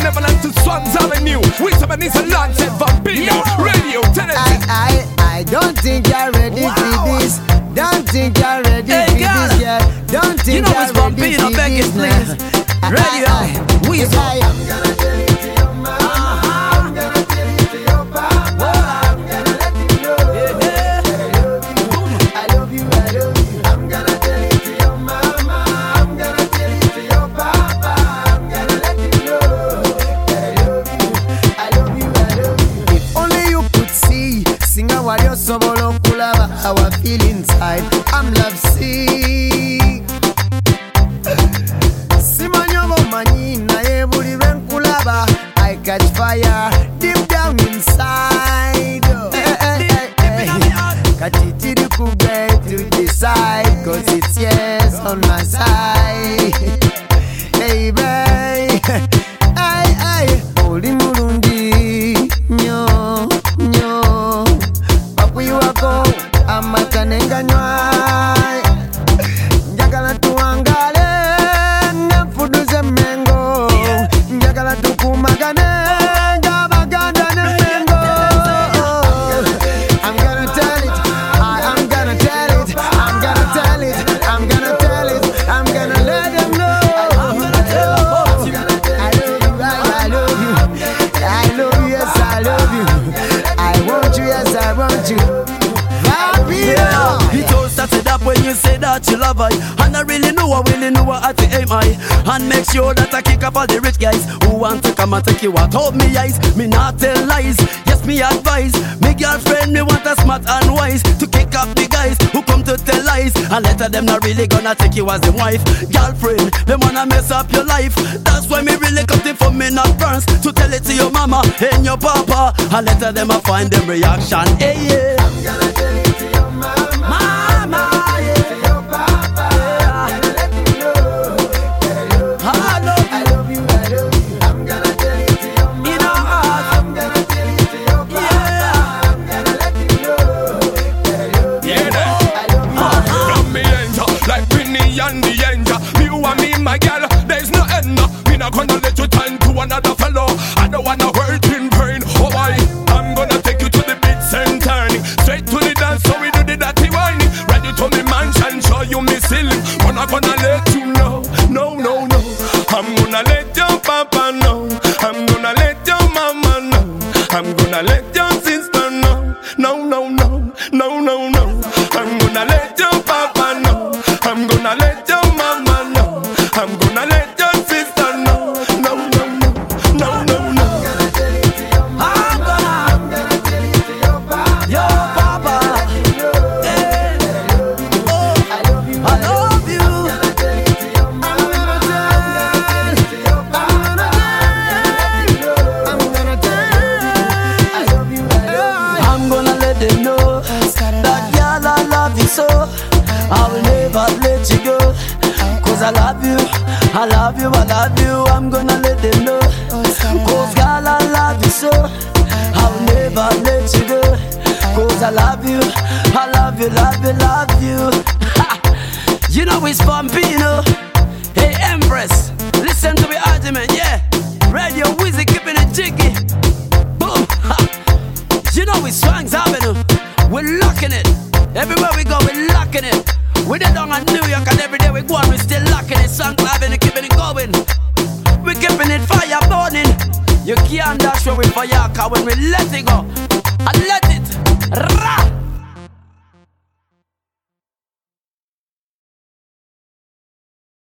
Neverland to Swans Avenue. We some needs a land set Vampino. Radio, I don't think you're ready for this. Don't think you're ready for this yet. Don't think you're ready for this. You know it's Vampino, beg it please. Radio, we I'm gonna tell it to your mama. I'm gonna tell it to your papa. I'm gonna let you know I love you, I love you. I'm gonna tell it to your mama. I'm gonna tell it to your papa. I'm gonna let you know I love you, I love you. If only you could see, sing a warrior sobolo kulava, how I feel inside. I'm love sick. Simanyobo manina ebuli renkulaba. I catch fire deep down inside. Katitiri kube to decide, cause it's yes on my side. Hey, babe. Hey, holy murundi. Nyo, nyo. Papu you a go, amatanenga nywai. Njagala tuangale, nefuduze mengo. Njagala tukumagane, gabaganda ne mengo. I'm gonna tell it, I'm gonna tell it, I'm gonna tell it, I'm gonna tell it, I'm gonna let them know. I love you, I love you, yes I love you. I want you, yes I want you. Yeah, he told us that when you say that you love I, and I really know her at the aim I, and make sure that I kick up all the rich guys who want to come and take you out of me eyes. Me not tell lies, yes me advise. Me girlfriend me want a smart and wise to kick up the guys who come to tell lies, and later them not really gonna take you as a wife. Girlfriend, them wanna mess up your life. That's why me really come to for me not burns to tell it to your mama and your papa, and later them I find them reaction. Hey yeah, I'm gonna tell it to your mama, mama, yeah, to your papa, yeah. I'm gonna let you know I love you, I love you. I'm gonna tell it to your mama, I'm gonna tell it to your papa, I'm gonna let you know I love you. from me angel, like Britney and the angel. Me you and me, my girl, there's no end. Me not gonna let you turn to another fellow. I don't wanna hurt in vain. Oh why? I'm gonna take you to the bits and turning straight to the dance, so we do the dirty whining. Ready to me mansion, show you me ceiling. But I'm gonna let you know, no. I'm gonna let your papa know. I'm gonna let your mama know. I'm gonna let your sister know. No. I'm gonna let your papa know. I'm gonna let your mama know. I'm gonna let your sister know. No. I'm gonna tell it to your mama, I'm gonna tell it to your papa, your papa. I love you, I love you. I'm gonna tell it to your mama, I'm gonna tell it to your papa, I'm gonna tell I love you, I love you. I'm gonna let them know that girl I love you so. I will never let you go, cause I love you, I love you, I love you. I'm gonna let them know, cause girl I love you so. I will never let you go, cause I love you, I love you, love you. You know it's Vampino. Hey Empress, listen to the argument, yeah. Radio Wizzy keeping it jiggy. Boom, ha. You know it's Swans Avenue. We're locking it. Everywhere we go, we're locking it. We did down in New York and every day we go on, we still locking it. Swans Avenue, keeping it going. We're keeping it fire burning. You can't dash when we fire, cause when we let it go, I let it. Rah!